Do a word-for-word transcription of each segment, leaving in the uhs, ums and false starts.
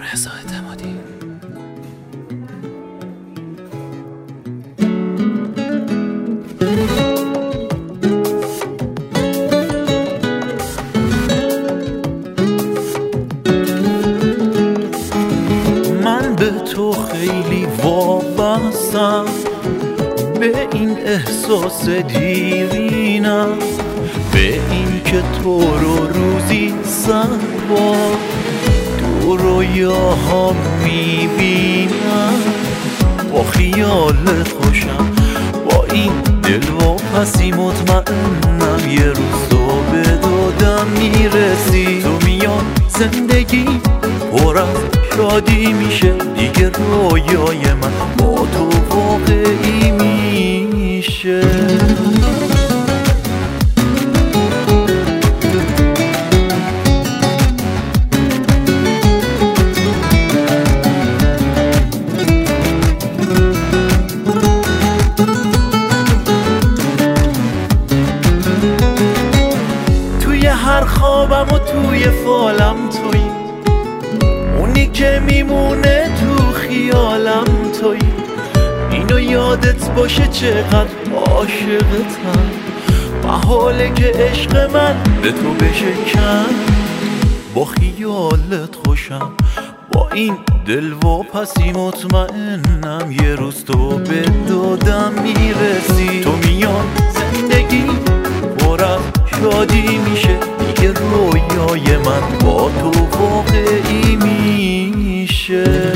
رضا اعتمادی. من به تو خیلی وابستم، به این احساس دیرینم، به این که تو رو روزی صد بار تو رویاها میبینم. با خیالت خوشم، با این دل و پسی مطمئنم یه روز تو به دادم میرسی. تو میان زندگی پر از شادی میشه، دیگه رویای من با تو واقعی میشه. توی هر خوابم و توی فالم توی، اونی که میمونه تو خیالم توی. اینو یادت باشه چقدر عاشقتم، محاله که عشق من به تو بشه کم. با خیالت خوشم، با این دل و پسی مطمئنم یه روز تو به دادم میرسی. تو میان زندگی پر از شادی میشه، دیگه رویای من با تو واقعی میشه.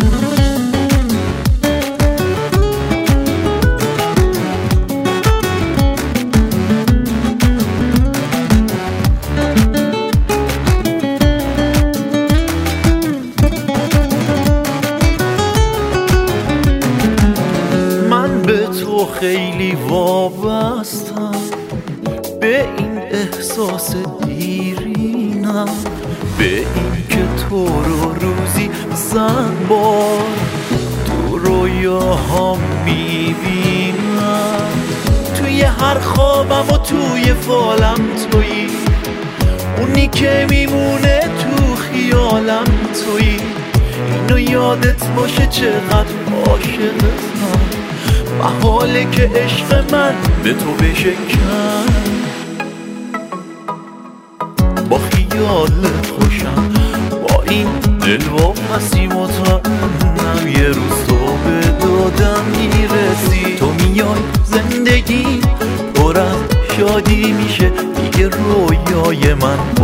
من به تو خیلی وابستم، به این احساس دیرینم، به این که تو رو روزی صد بار تو رویاها میبینم. توی هر خوابم و توی فالم توی، اونی که میمونه تو خیالم توی. اینو یادت باشه چقدر عاشقتم، محاله که عشق من به تو بشه کم. با خیالت خوشم، با این دل و پسی مطمئنم یه روز تو به دادم میرسی. تو میای زندگی پر از شادی میشه، دیگه رویای من